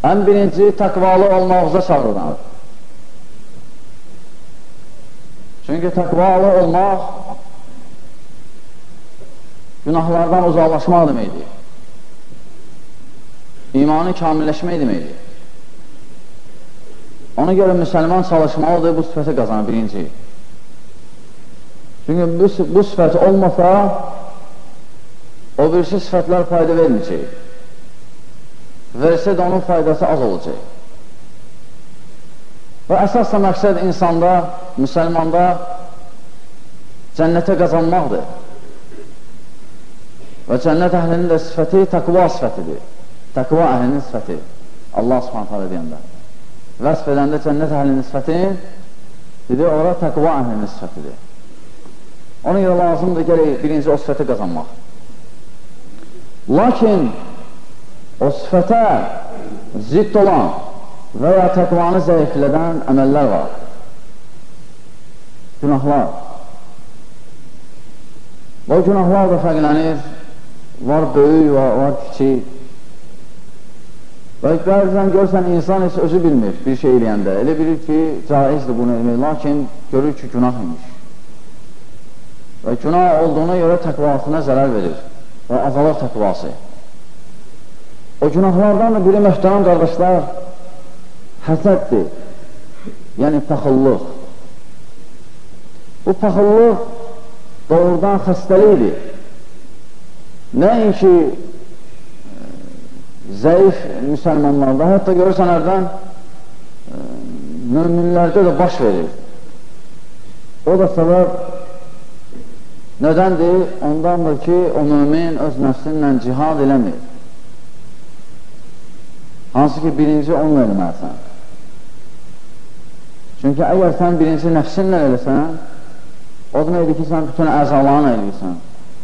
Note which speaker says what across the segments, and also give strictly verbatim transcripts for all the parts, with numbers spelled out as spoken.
Speaker 1: ən birinci təqvalı olmağıza çağırır. Çünki təqvalı olmaq günahlardan uzaqlaşmaq deməkdir. İmanı kamilləşmək deməkdir. Ona görə müsəlman çalışmalıdır bu sifəti qazanır birinci. Çünki bu, bu sifət olmasa o birisi sifətlər fayda verməyəcək. Versə də onun faydası az olacaq. Və əsas da məqsəd insanda, müsəlmanda cənnətə qazanmaqdır. Və cənnət əhlinin də sifəti təqva sifətidir. Təqva əhlinin sifəti. Allah subhanət hələ deyəndə. Vəsf edəndə cənnət əhlinin sifətin, dedi, ora təqva əhlinin sifətidir. Ona görə lazımdır gələk birinci o sifəti qazanmaq. Lakin o sifətə zidd olan və ya təqvanı zəiflədən əməllər var. Günahlar. O günahlar da fərqlənir. Var böyük, var, var kiçik. Və bəzən görsən, insan heç özü bilmir bir şey eləyəndə. Elə bilir ki, caizdir bunu eləmək, lakin görür ki, günah imiş. Və günah olduğuna görə təqvasına zərər verir və azalır təqvası. O günahlardan da biri möhtərəm qardaşlar həsəddir, yəni paxıllıq. Bu paxıllıq doğrudan xəstəlikdir. Nəinki zəif müsəlmanlarda, hətta görürsən hərdən möminlərdə də baş verir. O da səbəb nədəndir? Ondandır ki, o mömin öz nəfsinlə cihad eləmir. Hansı ki, birinci onunla eləməlisən. Çünki əgər sən birinci nəfsinlə eləsən, o deməkdir ki, sən bütün əzalarını eləyirsən.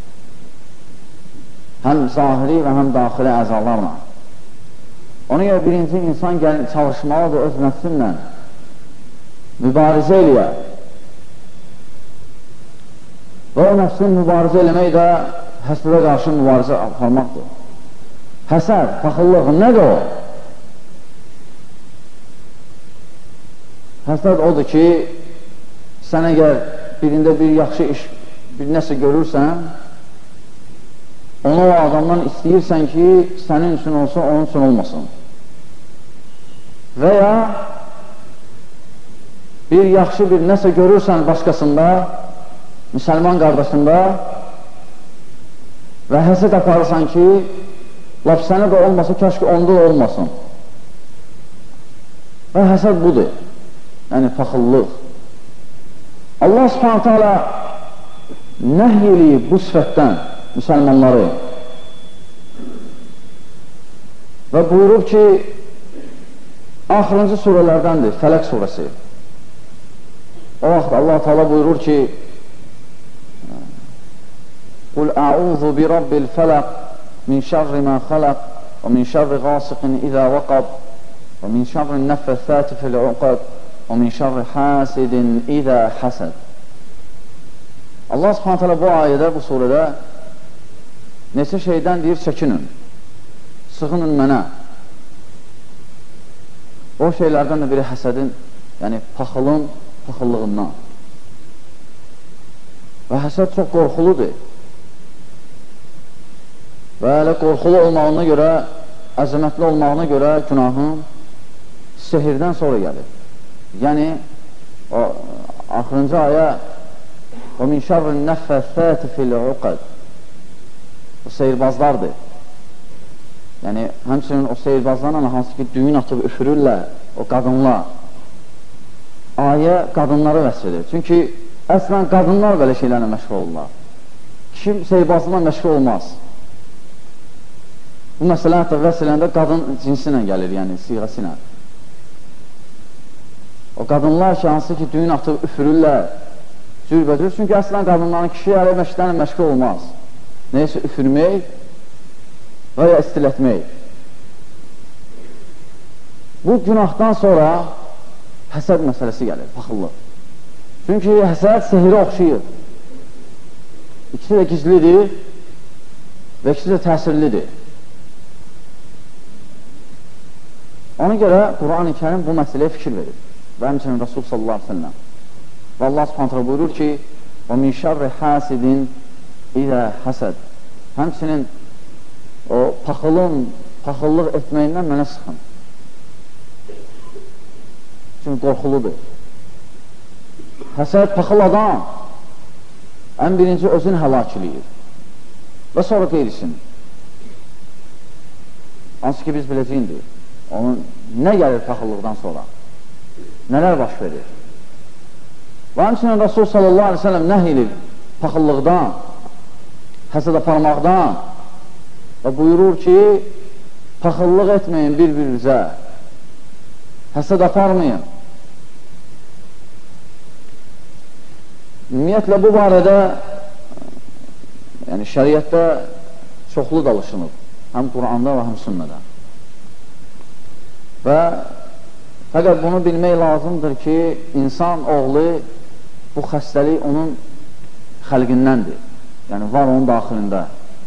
Speaker 1: Həm zahiri və həm daxili əzalarla. Ona görə birinci insan çalışmalıdır öz nəfsinlə mübarizə eləyə. Və o nəfsin mübarizə eləmək də həsədə qarşı mübarizə aparmaqdır. Həsəd, paxıllıq, nədir o? Həsəd odur ki, sən əgər birində bir yaxşı iş, bir nəsə görürsən, onu o adamdan istəyirsən ki, sənin üçün olsa, onun üçün olmasın. Və ya bir yaxşı bir nəsə görürsən başqasında, müsəlman qardaşında və həsəd aparırsan ki, laf sənə də olmasa, kəşki onda da olmasın. Və həsəd budur, yəni paxıllıq. Allah subhanətə alə nəhy eləyib bu sifətdən müsəlmanları və buyurub ki, axırıncı surələrdəndir, Fələq surəsi. O vaxt Allah Teala buyurur ki, Qul ə'udhu bi rabbil fələq min şərri mə xələq və min şərri qasiqin izə vəqab və min şərri nəffəthəti fil uqad və min şərri həsidin izə həsəd. Allah subhanət hələ bu ayədə, bu surədə neçə şeydən deyir, çəkinin, sıxının mənə. O şeylərdən də biri həsədin, yəni paxılın, paxıllığından. Və həsəd çox qorxuludur. Və elə qorxulu olmağına görə, əzəmətli olmağına görə günahın sehirdən sonra gəlir. Yəni, o axırıncı ayə وَمِنْ شَرِّ النَّفَّثَاتِ فِي الْعُقَدِ O seyirbazlardır. Yəni, həmçinin o seyirbazlarla hansı ki, düyün atıb üfürürlər, o qadınlar. Ayə qadınları vəsf edir. Çünki əslən qadınlar belə şeylərlə məşğul olurlar. Kim seyirbazlıqla məşğul olmaz. Bu məsələ hətta vəsf edəndə qadın cinsi ilə gəlir, yəni siğəsi ilə. O qadınlar ki, hansı ki, düyün atıb üfürürlər, cürbəcür. Çünki əslən qadınların kişi ələ məşqlərlə məşğul olmaz. Neysə üfürmək və ya istilətmək. Bu günahdan sonra həsəd məsələsi gəlir, paxıllıq. Çünki həsəd sehirə oxşayır. İkisi də gizlidir və ikisi də təsirlidir. Ona görə Quran-ı Kərim bu məsələyə fikir verir. Və həmçinin Rasul sallallahu aleyhi ve sellem. Və Allah subhanətlə buyurur ki, وَمِنْ شَرِّ حَاسِدٍ İdə həsəd. Həmçinin o paxılın, paxıllıq etməyindən mənə sıxın. Çünki qorxuludur. Həsəd, paxıl adam ən birinci özünü həlak eləyir. Və sonra qeyrisini. Hansı ki biz biləcəyindir. Onun nə gəlir paxıllıqdan sonra? Nələr baş verir? Və həmçinin Rasul sallallahu aleyhi ve sellem nəh edir paxıllıqdan, həsəd aparmaqdan və buyurur ki, paxıllıq etməyin bir-birinizə, həsəd aparmayın. Ümumiyyətlə, bu barədə yəni şəriətdə çoxlu danışılıb, həm Quranda və həm sünnədə. Və fəqət bunu bilmək lazımdır ki, insan oğlu bu xəstəlik onun xəlqindəndir. Yəni, var onun daxilində.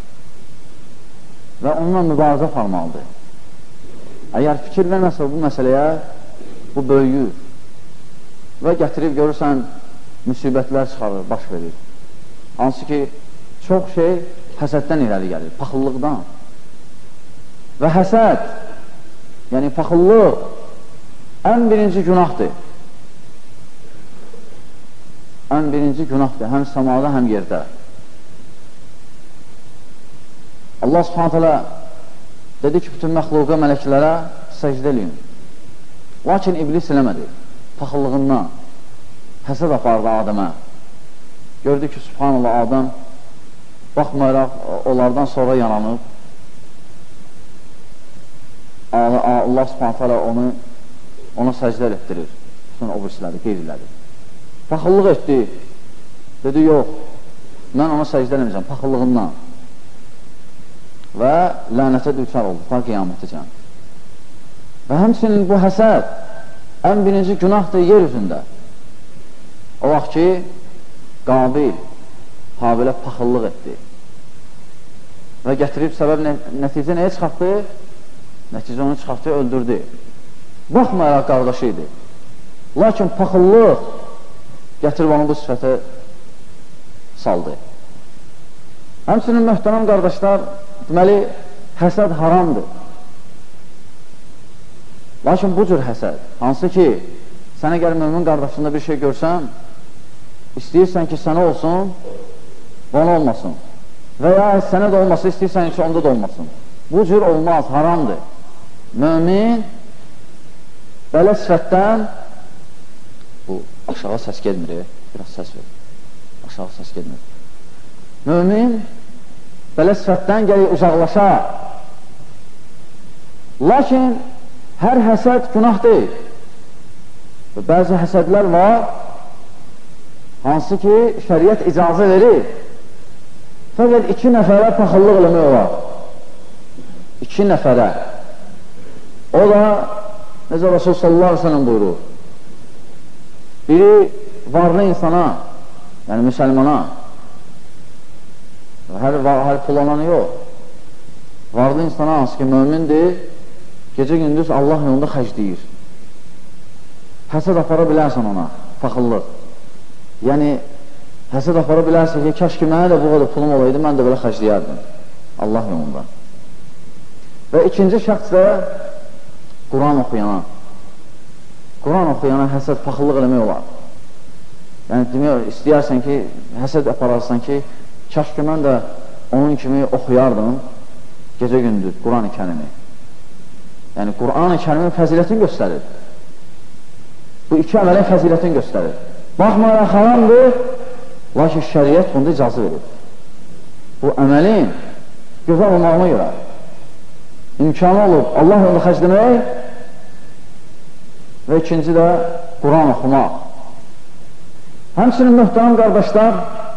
Speaker 1: Və onunla mübarizə aparmalıdır. Əgər fikir verməsə bu məsələyə, bu böyüyür. Və gətirib görürsən, müsibətlər çıxarır, baş verir. Hansı ki, çox şey həsəddən irəli gəlir, paxıllıqdan. Və həsəd, yəni paxıllıq ən birinci günahdır. Ən birinci günahdır, həm səmada, həm yerdə. Allah subhanət hələ dedi ki, bütün məxluqa, mələklərə səcdə eləyin. Lakin iblis eləmədi, paxıllığından. Həsəd apardı Adəmə. Gördü ki, subhanallah, Adəm baxmayaraq onlardan sonra yaranıb. Allah subhanət hələ onu ona səcdə etdirir. Sonra o birisləri, qeyriləri. Paxıllıq etdi. Dedi, yox, mən ona səcdə eləməyəcəm, paxıllığından. Və lənətə düçar oldu, ta qiyamətəcəm. Və həmçinin bu həsəd ən birinci günahdır yer üzündə. O vaxt ki, Qabil Habilə paxıllıq etdi. Və gətirib səbəb nəticə nəyə çıxartdı? Nəticə onu çıxartdı, öldürdü. Baxmayaraq qardaşı idi. Lakin paxıllıq gətirib onu bu sifətə saldı. Həmçinin möhtərəm qardaşlar, deməli, həsəd haramdır. Lakin bu cür həsəd, hansı ki, sənə gəl mömin qardaşında bir şey görsən, istəyirsən ki, sənə olsun, ona olmasın. Və ya sənə də olmasın, istəyirsən ki, onda da olmasın. Bu cür olmaz, haramdır. Mömin belə sifətdən, bu aşağı səs gedmir, biraz səs ver, aşağı səs gedmir. Mömin belə sifətdən gəlir uzaqlaşa. Lakin hər həsəd günah deyil. Bəzi həsədlər var, hansı ki, şəriət icazə verir. Fəqət iki nəfərə paxıllıq eləmək olar. İki nəfərə. O da, necə Rasul sallallahu aleyhi ve sellem buyurur, biri varlı insana, yəni müsəlmana, hər, hər pul olanı yox, varlı insana, hansı ki, mömindir, gecə gündüz Allah yolunda xərcləyir. Həsəd apara bilərsən ona, paxıllıq. Yəni, həsəd apara bilərsən ki, kəş ki, mənə də bu qədər pulum olaydı, mən də belə xərcləyərdim Allah yolunda. Və ikinci şəxs də Quran oxuyana. Quran oxuyana həsəd, paxıllıq eləmək olar. Yəni, demək, istəyərsən ki, həsəd apararsan ki, kəş ki, mən də onun kimi oxuyardım gecə gündüz Quran-ı Kərimi. Yəni, Quran-ı Kərimin fəzilətini göstərir. Bu iki əməlin fəzilətini göstərir. Baxmayaraq haramdır, lakin şəriət bunda icazı verir. Bu əməlin gözəl olmağına görə imkanı olub Allah yolunda xərcləmək və ikinci də Quran oxumaq. Həmçinin möhtərəm qardaşlar,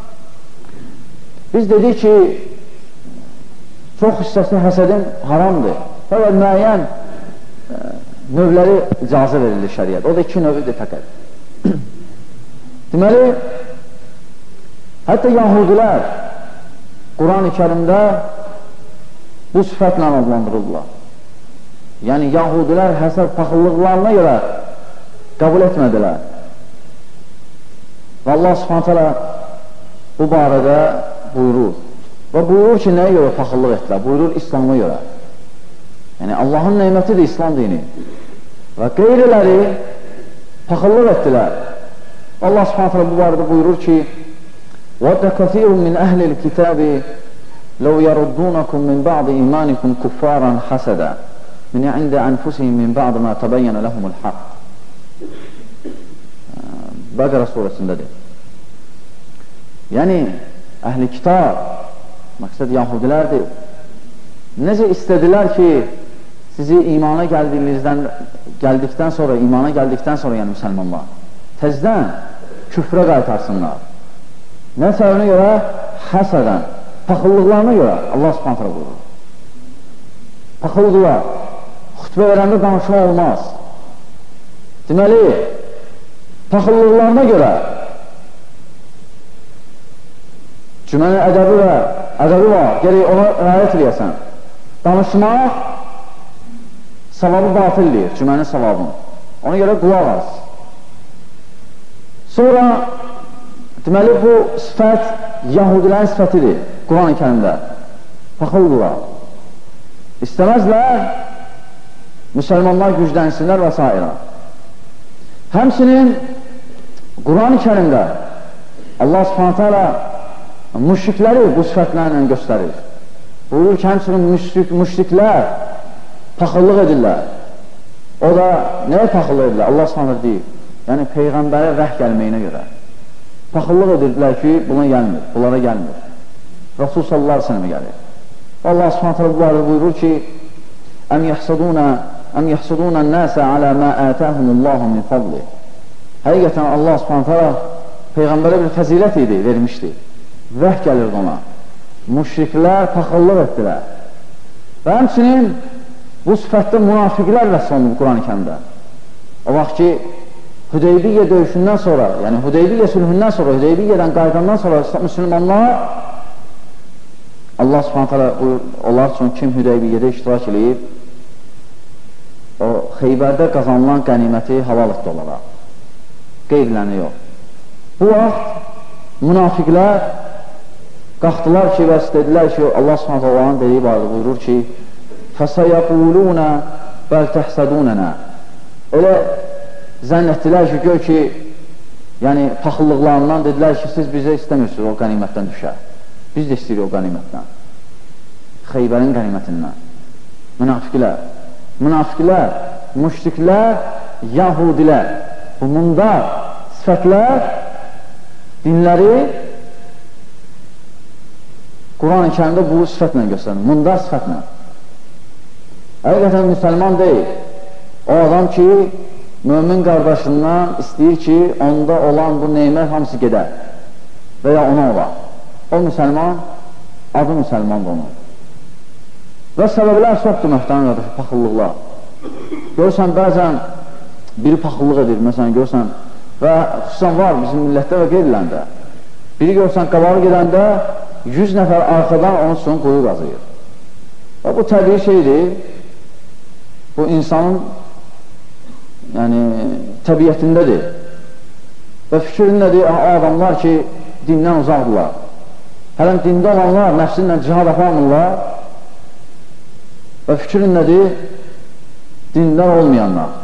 Speaker 1: biz dedik ki, çox hissəsi həsədin haramdır. Fəqət müəyyən növləri icazə verilir şəriət. O da iki növüdür fəqət. Deməli, hətta yahudilər Quran-ı Kərimdə bu sifətlə adlandırırlar. yəni yahudilər həsəd paxıllıqlarına görə qəbul etmədilər. Və Allah Subhanahu taala bu barədə buyurur. Və buyurur ki, nəyə görə paxıllıq etdilər? Buyurur, İslam'a görə. Yəni, Allahın neymətidir İslam dini. Və qeyriləri paxıllıq etdilər. Allah Subhanahu taala bu barədə buyurur ki, وَدَّ كَثِيرٌ مِنْ أَهْلِ الْكِتَابِ لَوْ يَرُدُّونَكُمْ مِنْ بَعْضِ إِيمَانِكُمْ كُفَّارًا حَسَدًا مِنْ عِنْدِ أَنْفُسِهِمْ مِنْ بَعْضِ مَا تَبَيَّنَ لَهُمُ الْحَقِّ. Bəqərə surəsindədir. Yəni, əhl-i kitab, məqsəd yahudilərdir. Necə istədilər ki, sizi imana gəldikdən, gəldikdən sonra, imana gəldikdən sonra, yəni müsəlmanlar, təzdən küfrə qaytarsınlar. Nə səbəbinə görə? Həsədən, paxıllıqlarına görə Allah Subhanahu taala buyurur. Paxıllıqlar, xütbə verəndə danışma olmaz. Deməli, paxıllıqlarına görə cümənin ədəbi və ədəbi var, gerək ona rəayət edəsən. Danışmaq savabı batildir, cümənin savabını. Ona görə qulaq az. Sonra, deməli, bu sifət yahudilərin sifətidir, Quran-ı Kərimdə. Paxıllıqlar. İstəməzlər, müsəlmanlar güclənsinlər və s. Həmsinin Quran-ı Kərimdə Allah Subhanahu taala müşrikləri bu sifətlərlə göstərir. Buyurur ki, həmsinin müşrik, müşriklər paxıllıq edirlər. O da nəyə paxıllıq edirlər? Allah Subhanahu deyir. Yəni, Peyğəmbərə vəh gəlməyinə görə. Paxıllıq edirdilər ki, buna gəlmir, bunlara gəlmir. Rasul sallallahu aleyhi ve sellemə gəlir. Allah Subhanahu taala buyurur ki, Əm yəhsuduna Əm yəhsuduna nəsə alə mə ətəhumullahu min fadli. Həqiqətən Allah Subhanahu taala Peyğəmbərə bir fəzilət idi, vermişdi. Vəh gəlirdi ona. Müşriklər paxıllıq etdilər. Və həmçinin bu sifətdə münafiqlər vəsf olunur Quran-ı Kərimdə. O vaxt ki, Hüdeybiyyə döyüşündən sonra, yəni Hüdeybiyyə sülhündən sonra, Hüdeybiyyədən qaydandan sonra müsəlmanlar Allah Subhanahu taala onlar üçün kim Hüdeybiyyədə iştirak edib, o Xeybərdə qazanılan qəniməti halal etdi onlara. Qeyrilərini yox. Bu vaxt münafiqlər qalxdılar ki, və istədilər ki, Allah Subhanahu taala dediyi barədə buyurur ki, فَسَيَقُولُونَ بَلْ تَحْسَدُونَنَا. Elə zənn etdilər ki, gör ki, yəni paxıllıqlarından dedilər ki, siz bizə istəmirsiniz o qənimətdən düşər. Biz də istəyirik o qənimətdən. Xeybərin qənimətindən. Münafiqlər. Münafiqlər, müşriklər, yahudilər. Bu mundar sifətlər dinləri Quran-ı Kərimdə bu sifətlə göstərir. Mundar sifətlə. Həqiqətən müsəlman deyil. O adam ki, mömin qardaşından istəyir ki, onda olan bu neymət hamısı gedər və ya ona olar. O müsəlman, adı müsəlmandır onun. Və səbəblər çoxdur möhtəmin qardaşı, paxıllıqlar. Görürsən, bəzən biri paxıllıq edir, məsələn, görürsən, və xüsusən var bizim millətdə və qeyriləndə. Biri görürsən, qabağı gedəndə yüz nəfər arxadan onun üçün quyu qazıyır. Və bu təbii şeydir, bu insanın yəni, təbiyyətindədir. Və fikrin nədir? Adamlar ki, dindən uzaqdırlar. Hələm dində olanlar nəfsinlə cihad yapamırlar və fikrin nədir? Dindar olmayanlar.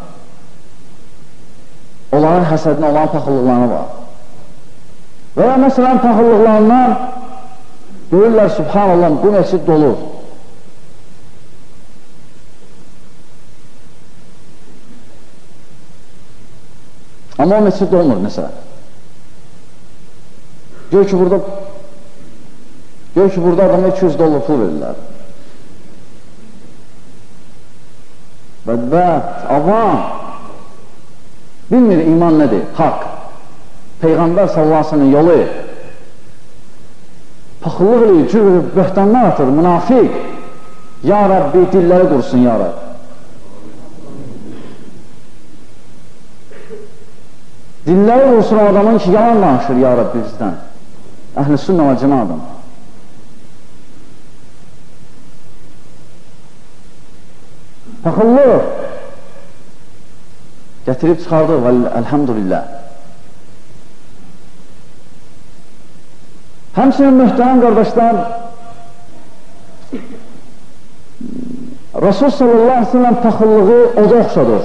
Speaker 1: Onların həsədinə, olan paxıllıqlarına var. Və ya məsələn, paxıllıqlarından görürlər, subhanallah, bu məscid dolur. Amma o məscid olmur, məsələn. Gör ki, burada gör ki, burada adama iki yüz dollar pul verirlər. Bədbət, avam bilmir iman nədir? Haqq. Peyğəmbər sallallahu aleyhi ve sellem yolu paxıllıq eləyir, cür böhtanlar atır, münafiq. Ya Rabbi, dilləri qursun, ya Rabbi. Dilləri qursun o adamın ki, yalan danışır, ya Rabbi bizdən. Əhl-i sünnə və cəmaatım. Paxıllıq gətirib çıxardıq, əlhamdülillah. Həmçinin mühtərəm qardaşlar, Rasul sallallahu aleyhi ve sellem paxıllığı oda oxşadır.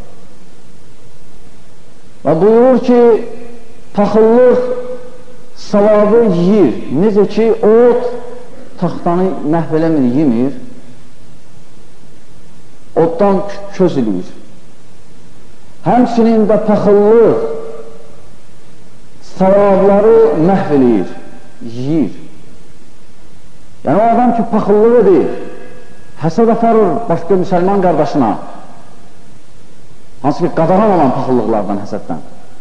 Speaker 1: Və buyurur ki, paxıllıq savabı yiyir. Necə ki, ot taxtanı məhv eləmir, yemir, oddan köz eləyir. Həmçinin də paxıllıq savabları məhv eləyir, yiyir. Yəni, o adam ki, paxıllıq edir, həsəd aparır başqa müsəlman qardaşına, hansı ki, qadaran olan paxıllıqlardan, həsəddən.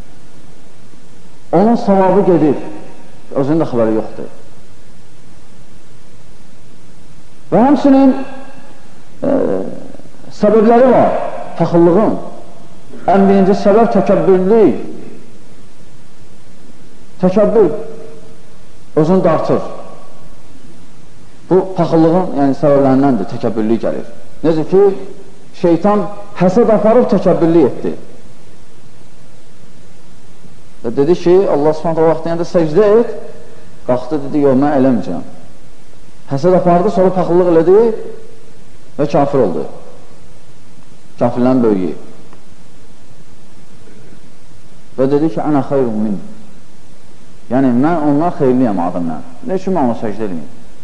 Speaker 1: Onun savabı gedir, özünün də xəbəri yoxdur. Və həmçinin e, səbəbləri var paxıllığın. Ən birinci səbəb təkəbbürlük. Təkəbbür özünü dartır. Bu, paxıllığın yəni, səbəblərindəndir, təkəbbürlük gəlir. Necə ki, şeytan həsəd aparıb təkəbbürlük etdi. Və dedi ki, Allah subhanət o vaxt deyəndə səcdə et, qalxdı, dedi, yox, mən eləməyəcəm. Həsəd apardı, sonra paxıllıq elədi və kafir oldu. Kafirlərin böyüyü. Və dedi ki, ənə xeyrun min. Yəni, mən ondan xeyirliyəm adımla. Ne üçün mən ona səcdə edeyim?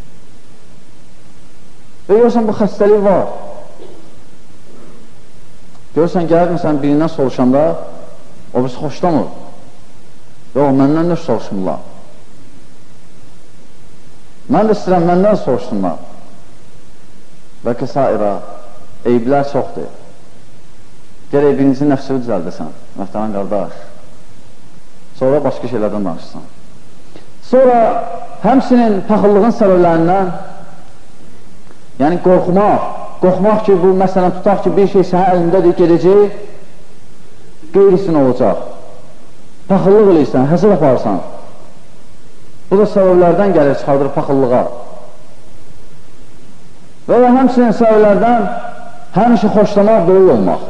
Speaker 1: Və görürsən, bu xəstəlik var. Görürsən, gəlir, məsələn, birindən soruşanda, o birisi xoşlamır. Yox, məndən nə soruşmurlar? Mən də istəyirəm, məndən soruşsunlar. Bəlkə sairə, eyblər çoxdur. Gərək birinci nəfsini düzəldəsən, məhtərəm qardaş. Sonra başqa şeylərdən danışırsan. Sonra həmsinin paxıllığın səbəblərindən, yəni qorxmaq, qorxmaq ki, bu məsələn tutaq ki, bir şey sənin əlindədir, gedəcək, qeyrisin olacaq. Paxıllıq eləyirsən, həsəd aparırsan. Bu da səbəblərdən gəlir, çıxardır paxıllığa. Və ya həmsinin səbəblərdən həmişə xoşlamaq, böyük olmaq.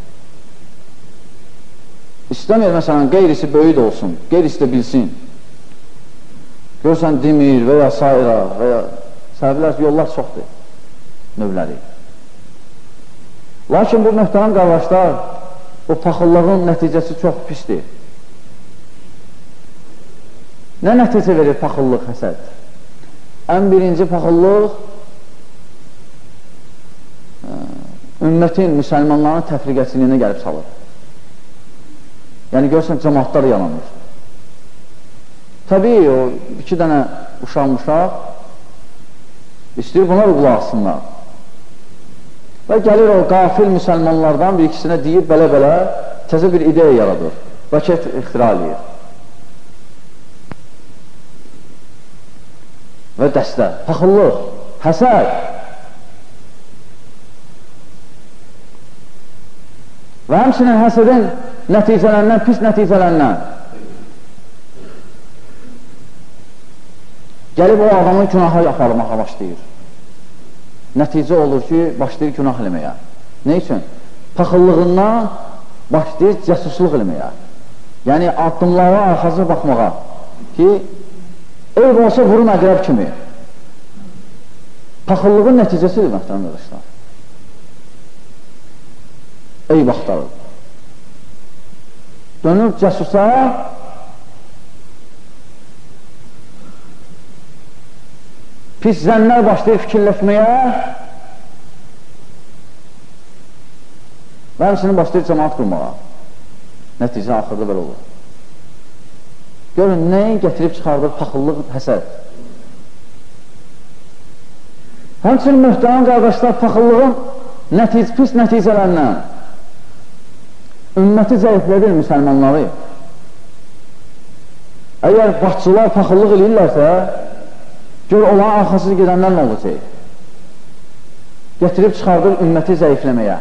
Speaker 1: İstəmir, məsələn, qeyrisi böyük olsun, qeyrisi də bilsin. Görürsən, demir və ya sairə və ya səbəblər, yollar çoxdur, növləri. Lakin bu möhtərəm qardaşlar, bu paxıllığın nəticəsi çox pisdir. Nə nəticə verir paxıllıq, həsəd? Ən birinci paxıllıq ümmətin, müsəlmanların təfriqəçiliyinə gəlib salır. Yəni, görürsən, cəmaatlar yalanır. Təbii, o iki dənə uşaq-muşaq istəyir, bunlar qulaq asınlar. Və gəlir o qafil müsəlmanlardan bir ikisinə deyib, belə-belə təzə bir ideya yaradır. Raket ixtira edir. Və dəstə, paxıllıq, həsəd. Və həmçinin həsədin nəticələrindən, pis nəticələrindən gəlib o adamın günahı aparmağa başlayır. Nəticə olur ki, başlayır günah eləməyə. Ne üçün? Paxıllığından başlayır cəsusluq eləməyə. Yəni, addımlara, arxasına baxmağa ki, eyb olsa vurun əqrəb kimi. Paxıllığın nəticəsidir, məhtərəm qardaşlar. Eyb axtarır. Dönür cəsusa, pis zənlər başlayır fikirləşməyə və həmçinin başlayır cəmaat qurmağa. Nəticə axırda belə olur. Görün, nəyi gətirib çıxardır paxıllıq, həsəd. Həmçinin möhtərəm qardaşlar, paxıllığın nətic pis nəticələrindən ümməti zəiflədir müsəlmanları. Əgər başçılar paxıllıq eləyirlərsə, gör, olan arxasız gedənlər nə olacaq? Gətirib çıxardır ümməti zəifləməyə.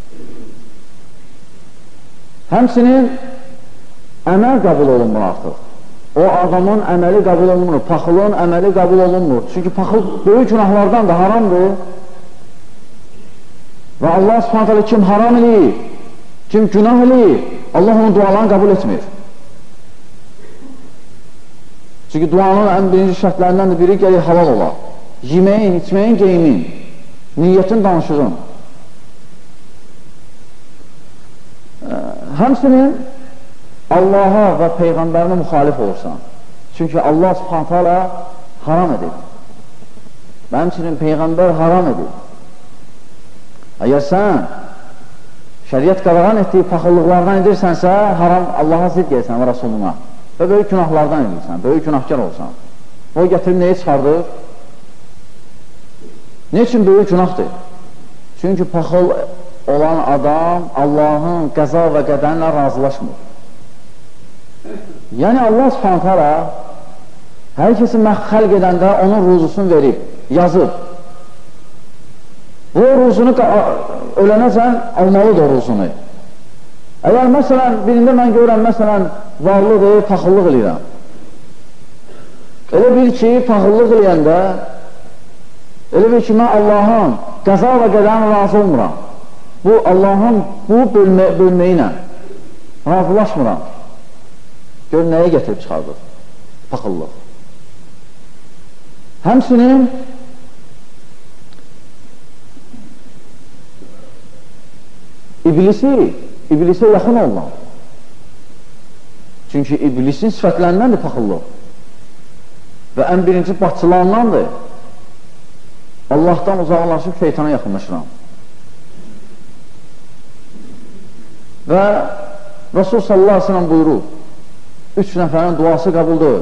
Speaker 1: Həmçinin əməl qəbul olunmur artıq. O adamın əməli qəbul olunmur, paxıllığın əməli qəbul olunmur. Çünki paxıl böyük günahlardan da haramdır. Və Allah subhanət hələ kim haram eləyir? Kim günah eləyir, Allah onun dualarını qəbul etmir. Çünki duanın ən birinci şərtlərindən də biri gəlir halal ola. Yeməyin, içməyin, geyimin, niyyətin, danışığın. Həmsinin Allaha və Peyğəmbərinə müxalif olursan. Çünki Allah subhanət hələ haram edib. Və həmsinin Peyğəmbər haram edib. Əgər sən şəriət qadağan etdiyi paxıllıqlardan edirsənsə, haram Allaha zidd gəlsən və Rasuluna. Və böyük günahlardan edirsən, böyük günahkar olsan. O gətirib nəyi çıxardır? Ne üçün böyük günahdır? Çünki paxıl olan adam Allahın qəza və qədərinlə razılaşmır. Yəni Allah subhanət hələ hər kəsi xəlq edəndə onun ruzusunu verib, yazıb. O ruzunu ölənəcən almalıdır o ruzunu. Əgər məsələn, birində mən görürəm, məsələn, varlıdır, paxıllıq eləyirəm. Elə bil ki, paxıllıq eləyəndə, elə bil ki, mən Allahın qəza və qədərinə razı olmuram. Bu, Allahın bu bölmə, bölməyi ilə razılaşmıram. Gör, nəyə gətirib çıxardır? Paxıllıq. Həmsinin iblisi, iblisə yaxın olmaq. Çünki iblisin sifətlərindəndir paxıllıq. Və ən birinci batçılarındandır. Allahdan uzaqlaşıb şeytana yaxınlaşıram. Və Rasul sallallahu aleyhi ve sellem buyurur, üç nəfərin duası qəbuldur.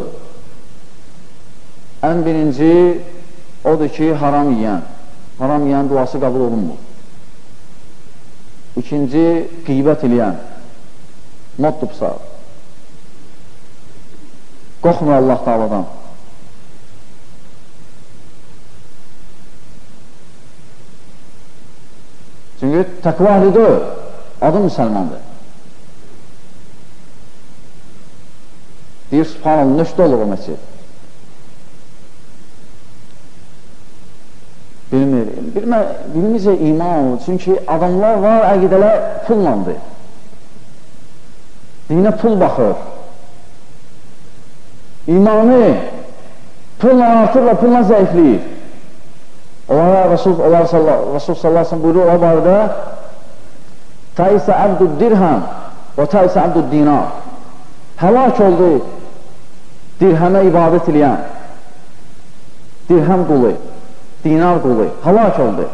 Speaker 1: Ən birinci odur ki, haram yiyən. Haram yiyən duası qəbul olunmur. İkinci, qeybət eləyən. Mod tupsa. Qorxmur Allah Teala'dan. Çünki təqva əhlidir, adı müsəlmandır. Deyir, subhanallah, nöşdə olur o məscid. Bilmir, bilmizcə iman olur. Çünki adamlar var, əqidələr pullandır. Dinə pul baxır. İmanı pulla artır və pulla zəifləyir. Onlara Rasul sallallahu aleyhi ve sellem buyuruyor o barədə Taisə əbdü dirhəm və taisə əbdü dinar. Həlak oldu dirhəmə ibadət eləyən, dirhəm qulu, dinar qulu, həlak oldu.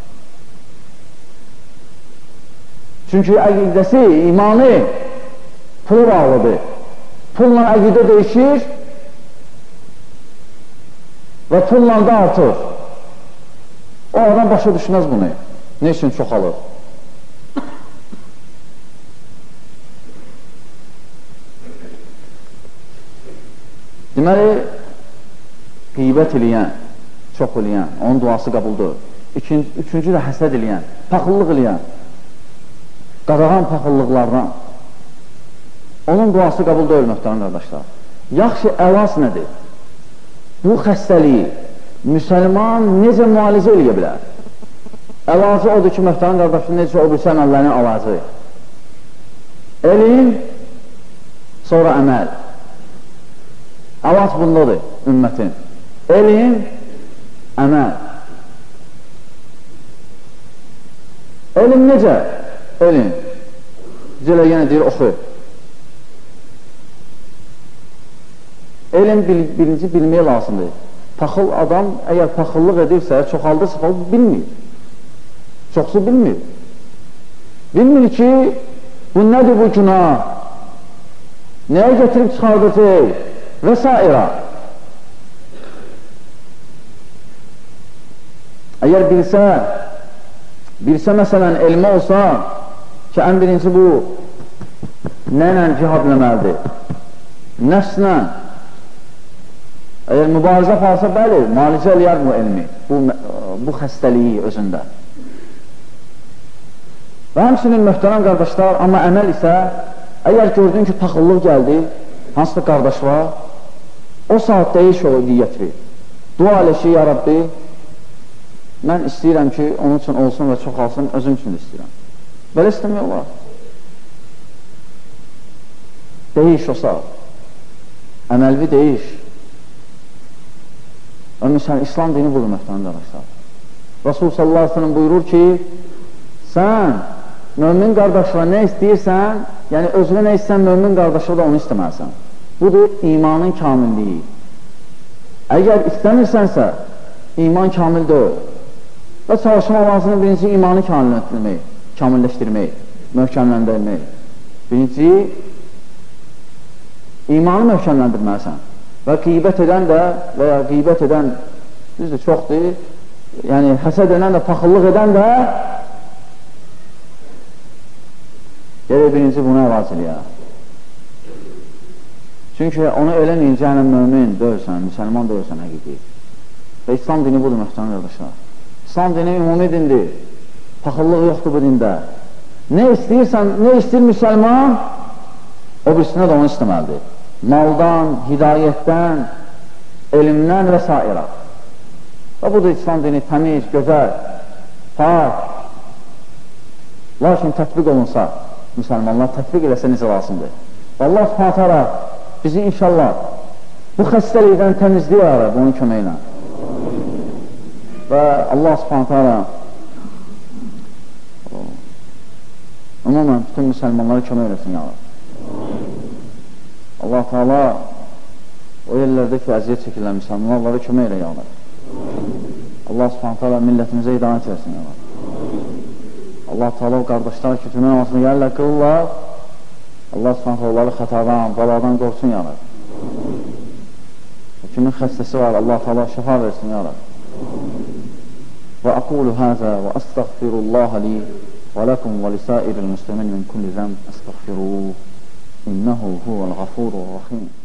Speaker 1: Çünki əqidəsi, imanı pula bağlıdır. Pulla əqidə değişir və pulla da artır. O adam başa düşməz bunu. Ne üçün çoxalır? Deməli, qeybət eləyən, çox eləyən, onun duası qəbuldur. İkinci, üçüncü də həsəd eləyən, paxıllıq eləyən, qadağan paxıllıqlardan. Onun duası qəbuldur, möhtərəm qardaşlar. Yaxşı əlas nədir? Bu xəstəliyi müsəlman necə müalicə eləyə bilər? Əlacı odur ki, möhtərəm qardaşlar, necə o birisi əməllərin əlacı. Elm, sonra əməl. Əlac bundadır ümmətin. Elm, əməl. Elm necə? Elm. Cələ yenə deyir, oxu. Elm bil, birinci bilməyə lazımdır. Paxıl adam, əgər paxıllıq edirsə, çoxaldırsa, o bilmir. Çoxsu bilmir. Bilmir ki, bu nədir bu günah? Nəyə gətirib çıxardacaq? Və s. Əgər bilsə, bilsə məsələn elmə olsa ki, ən birinci bu nəylə cihad eləməlidir? Nəfslə. Əgər mübarizə aparsa, bəli, müalicə eləyər bu elmi, bu, bu xəstəliyi özündə. Və həmçinin möhtərəm qardaşlar, amma əməl isə, əgər gördün ki, paxıllıq gəldi, hansı da qardaş var, o saat deyiş o niyyətli. Dua elə ki, ya Rabbi, mən istəyirəm ki, onun üçün olsun və çoxalsın, özüm üçün istəyirəm. Belə istəmək olar. Deyiş o saat. Əməlvi deyiş. Və məsələn, İslam dini budur, möhtərəm qardaşlar. Rasul sallallahu aleyhi ve sellem buyurur ki, sən mömin qardaşına nə istəyirsən, yəni özünə nə istəyirsən, mömin qardaşına da onu istəməlisən. Budur imanın kamilliyi. Əgər istəmirsənsə, iman kamil deyil. Və çalışma lazımdır birinci imanı kamilləşdirmək, kamilləşdirmək, möhkəmləndirmək. Birinci, imanı möhkəmləndirməlisən. Və qeybət edən də və ya qeybət edən, düzdür, çoxdur, yəni həsəd edən də, paxıllıq edən də gələk birinci bunu əvaz eləyək. Çünki onu eləməyincə yəni mömin deyilsən, müsəlman deyilsən həqiqi. Və İslam dini budur, möhtərəm qardaşlar. İslam dini ümumi dindir. Paxıllıq yoxdur bu dində. Nə istəyirsən, nə istəyir müsəlman, o birisinə də onu istəməlidir. Maldan, hidayətdən, elmdən və s. Və budur İslam dini təmiz, gözəl, pak. Lakin tətbiq olunsa, müsəlmanlar tətbiq eləsə necə lazımdır. Allah subhanət hələ bizi inşallah bu xəstəlikdən təmizləyər bunun köməklə. Və Allah subhanət hələ ümumən bütün müsəlmanlara kömək eləsin yalır. Allah Teala o yerlərdə ki, əziyyət çəkirlər müsəlmanlara kömək elə yalır. Allah subhanət hələ millətimizə hidayət eləsin yalır. Allah Teala o qardaşlar ki, cümlə namazını gəlirlər, qılırlar. Allah subhanət hələ onları xətadan, baladan qorsun yalır. Kimin xəstəsi var, Allah Teala şəfa versin yalır. Və aqulu həzə və əstəğfirullaha li və ləkum və lisəir-il-müslimin min kulli zəm əstəğfiruhu. İnnehu huvəl-ğafurur-rahim.